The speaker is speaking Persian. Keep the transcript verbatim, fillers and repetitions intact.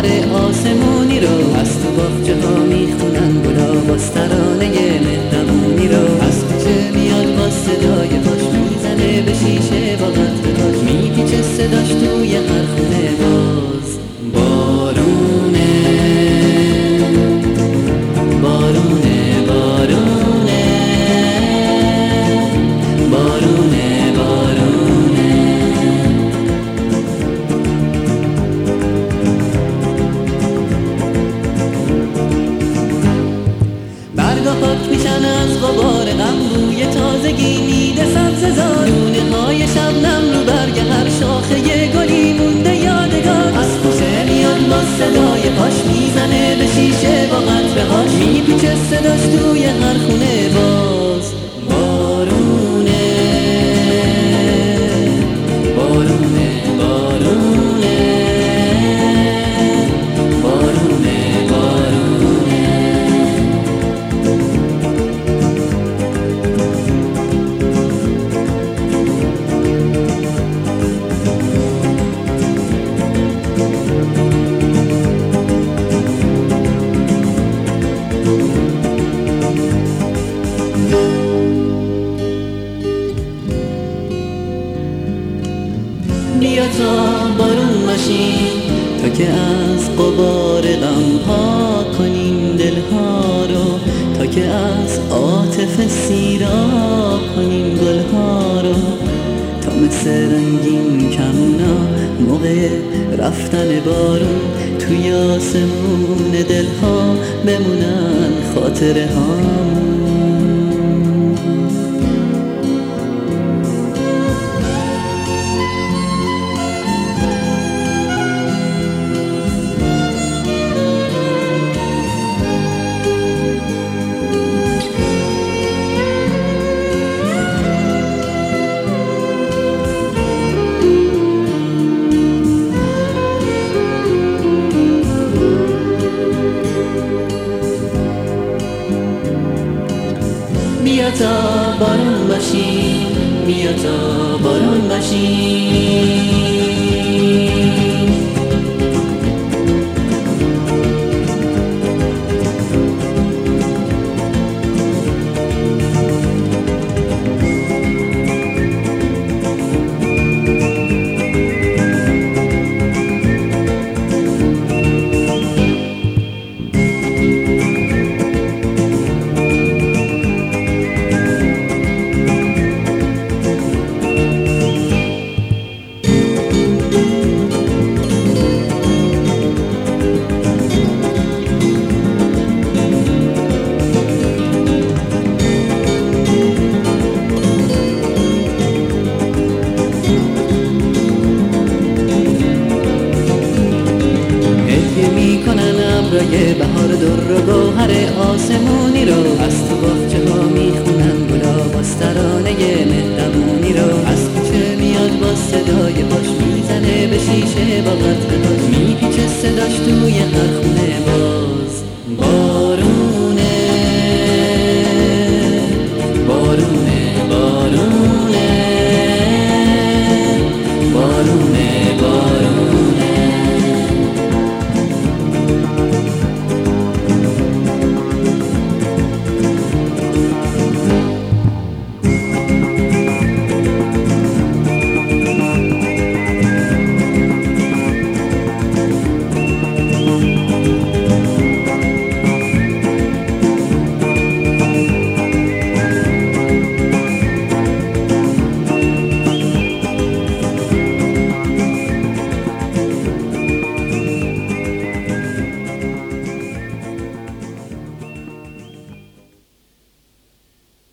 گوهر آسمونی رو، از تو باغچه ها میخونن گلا باز ترانه مهربونی رو. از کوچه میاد با صدای پاش، میزنه به شیشه با قطرهاش، میپیچه صداش توی هر خونه باز. بارونه بارونه بارونه بارونه بارونه. برگا پاک میشن از غبار غم، بوی تازگی میده سبززار، دونه های شبنم رو برگ هر شاخه گلی مونده یادگار. از کوچه میاد با صدای پاش، میزنه به شیشه با قطرهاش، میپیچه صداش توی هر خونه باز. بارونه بارونه بارونه بارونه بارونه. بیا تا بارون باشیم، تا که از غبار غم پاک کنیم دلها رو، تا که از عاطفه سیراب کنیم گلها رو، تا مثل رنگین کمونا موقع رفتن بارون توی آسمون دلها بمونن خاطره هامون. بیا تا بارون باشیم، بیا تا بارون باشیم. ابرای بهار در و گوهر آسمونی رو، از تو باغچه ها میخونن گلا باز ترانه مهربونی رو. از کوچه میاد با صدای پاش، میزنه به شیشه با قطرهاش، میپیچه صداش توی هر خونه